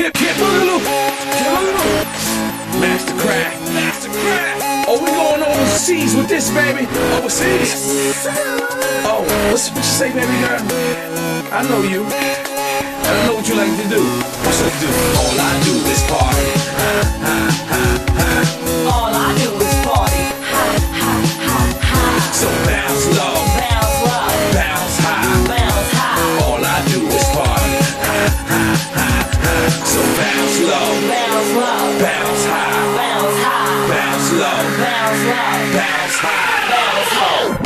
Kid Boogaloo, Master Crack. Oh, we going overseas with this, baby. Overseas. Oh, what you say, baby girl? I know you. I know what you like to do. What you like to do? All I do is party. All I do is party. So bounce low, Bounce low. bounce high. Bounce high. All I do is party. So bounce low, Bounce low. bounce high. Bounce high. Bounce low, Bounce low. bounce high. Bounce low.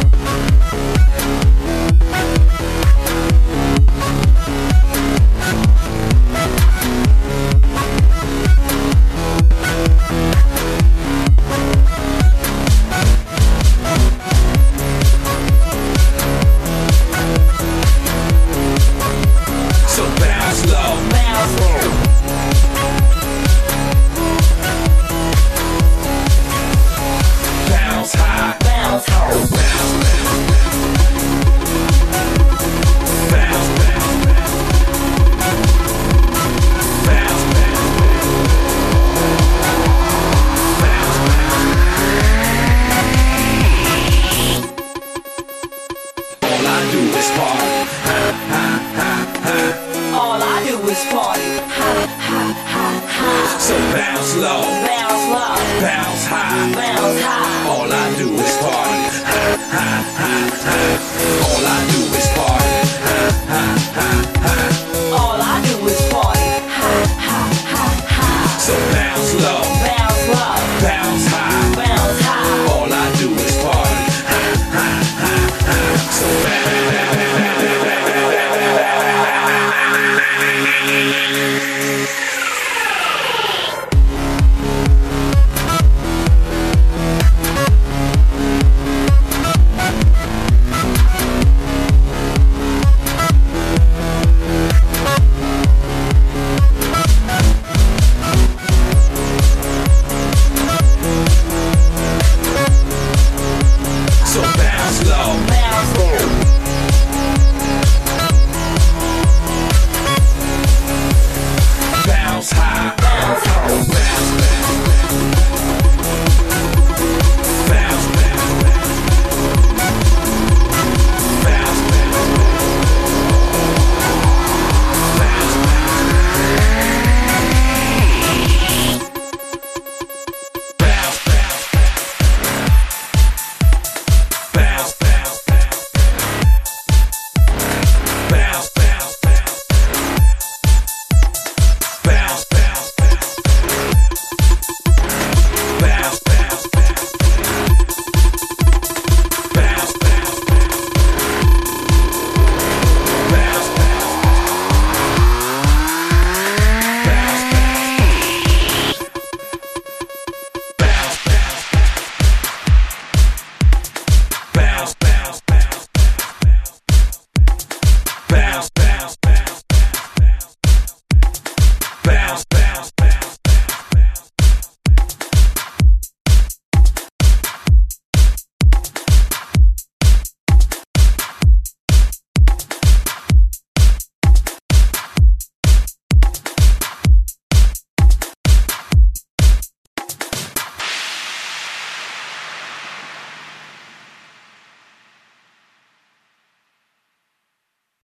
So bounce low, Bounce low. bounce high. Bounce high. Bounce, bounce, bounce, all I do is party. All I do is party. So bounce low, Bounce low. bounce high. Bounce high. All I do is party. All I do is party.